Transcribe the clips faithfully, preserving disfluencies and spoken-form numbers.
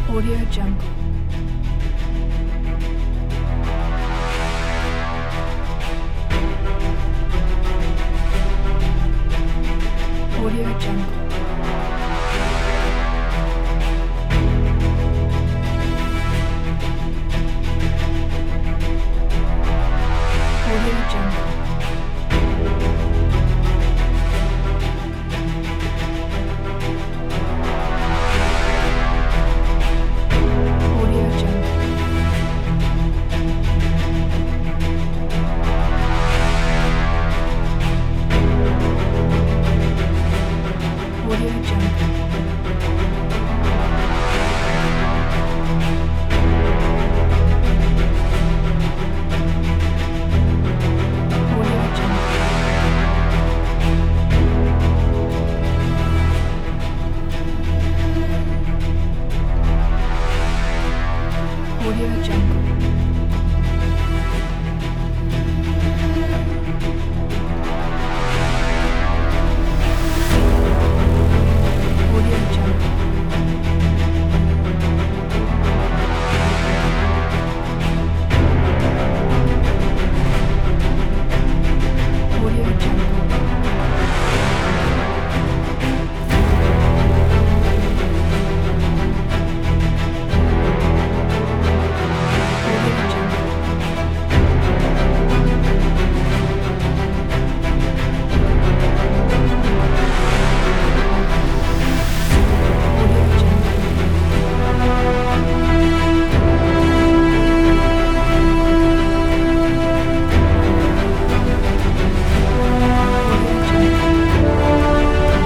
Audio Jungle. Audio Jungle. Audio Jungle. Audio Jungle. Audio Jungle. Audio Jungle. Audio Jungle. Audio Jungle. Audio Jungle. Audio Jungle. Audio Jungle. Audio Jungle.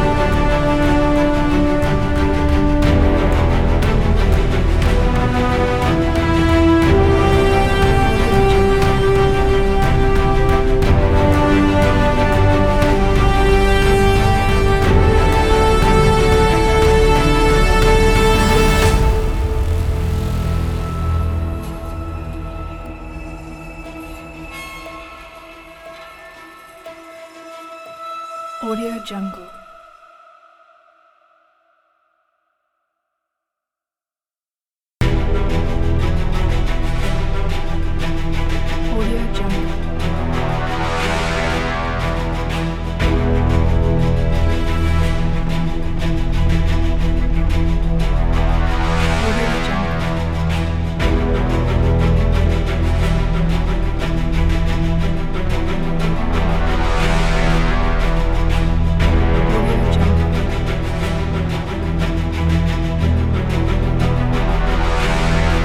Audio Jungle. Audio Jungle. Audio Jungle. Audio Jungle. Audio Jungle.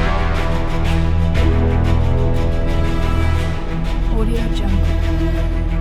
Audio Jungle.